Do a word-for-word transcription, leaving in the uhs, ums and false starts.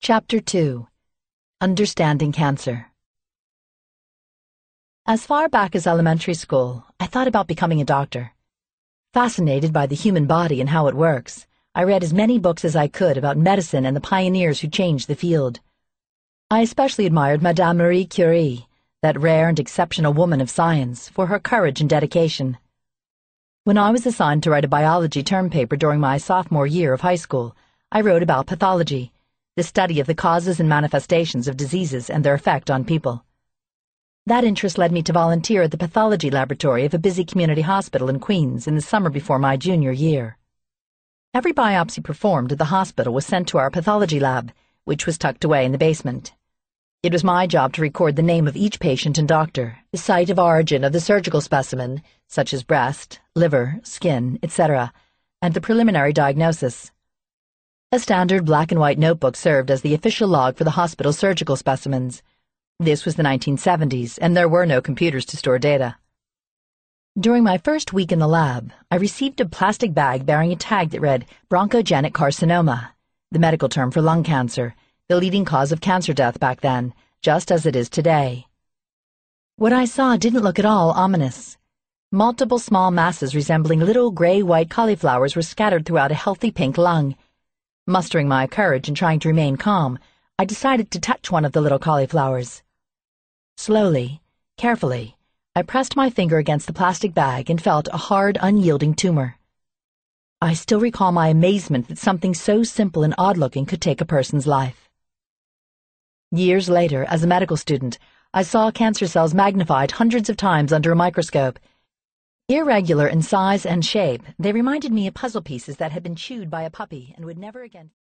Chapter two. Understanding Cancer. As far back as elementary school, I thought about becoming a doctor. Fascinated by the human body and how it works, I read as many books as I could about medicine and the pioneers who changed the field. I especially admired Madame Marie Curie, that rare and exceptional woman of science, for her courage and dedication. When I was assigned to write a biology term paper during my sophomore year of high school, I wrote about pathology, the study of the causes and manifestations of diseases and their effect on people. That interest led me to volunteer at the pathology laboratory of a busy community hospital in Queens in the summer before my junior year. Every biopsy performed at the hospital was sent to our pathology lab, which was tucked away in the basement. It was my job to record the name of each patient and doctor, the site of origin of the surgical specimen, such as breast, liver, skin, et cetera, and the preliminary diagnosis. A standard black and white notebook served as the official log for the hospital's surgical specimens. This was the nineteen seventies, and there were no computers to store data. During my first week in the lab, I received a plastic bag bearing a tag that read bronchogenic carcinoma, the medical term for lung cancer, the leading cause of cancer death back then, just as it is today. What I saw didn't look at all ominous. Multiple small masses resembling little gray-white cauliflowers were scattered throughout a healthy pink lung. Mustering my courage and trying to remain calm, I decided to touch one of the little cauliflowers. Slowly, carefully, I pressed my finger against the plastic bag and felt a hard, unyielding tumor. I still recall my amazement that something so simple and odd-looking could take a person's life. Years later, as a medical student, I saw cancer cells magnified hundreds of times under a microscope. Irregular in size and shape, they reminded me of puzzle pieces that had been chewed by a puppy and would never again